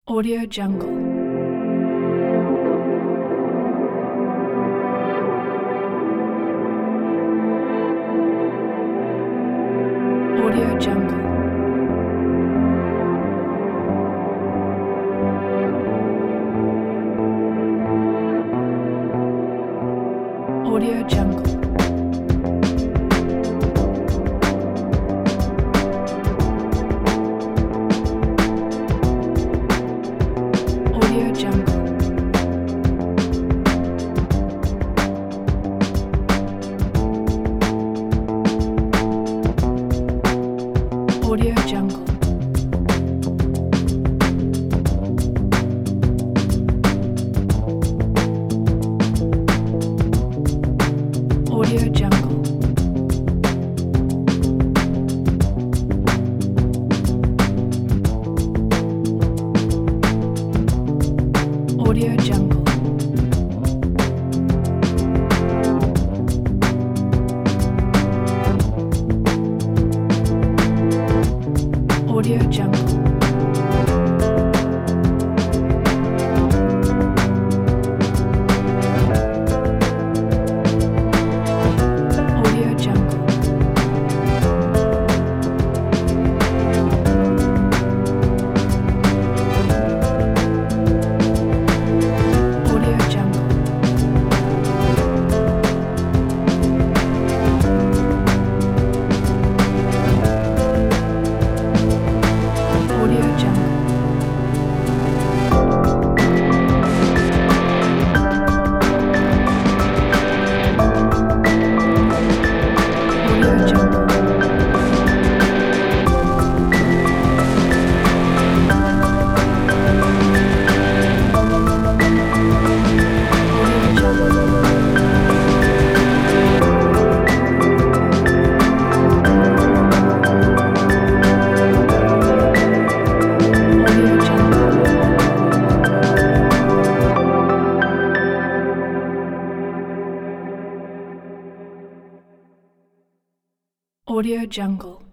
Audio Jungle. Audio Jungle. Audio Jungle. Audio Jungle. Audio Jungle. Audio Jungle. Audio Jungle. Audio Jungle. Audio Jungle. Audio Jungle. Audio Jungle. Audio Jungle. Audio Jungle. Audio Jungle. Audio Jungle.